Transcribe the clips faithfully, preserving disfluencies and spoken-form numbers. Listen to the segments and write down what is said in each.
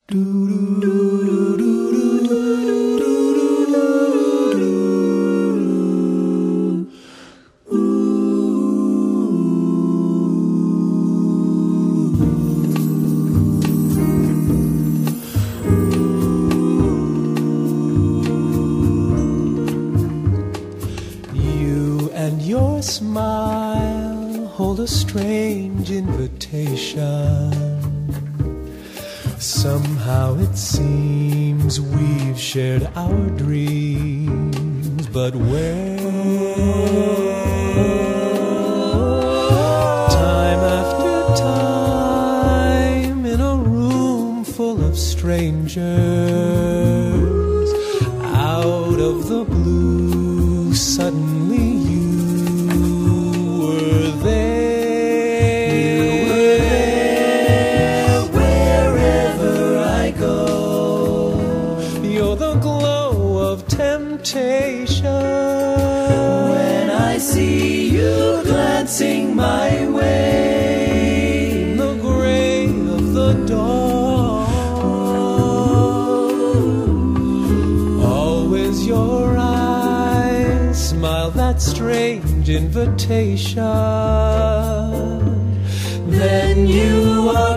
You and your smile hold a strange invitation. Somehow it seems we've shared our dreams, but where? Time after time, in a room full of strangers, out of the blue, suddenly you were there. When I see you glancing my way in the gray of the dawn, always your eyes smile that strange invitation. Then you are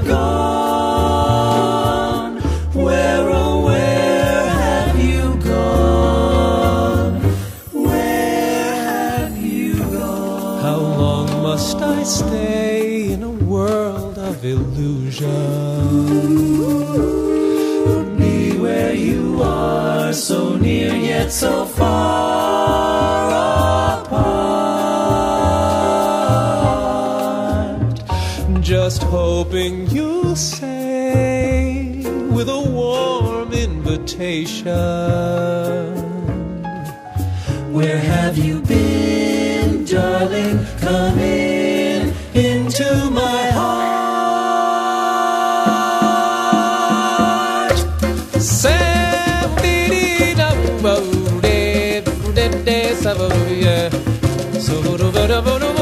gone. Where, oh, where have you gone? How long must I stay in a world of illusion? Be where you are, so near yet so far apart. Just hoping you'll say with a warm invitation, where have you been, darling? Come in into my heart. Say,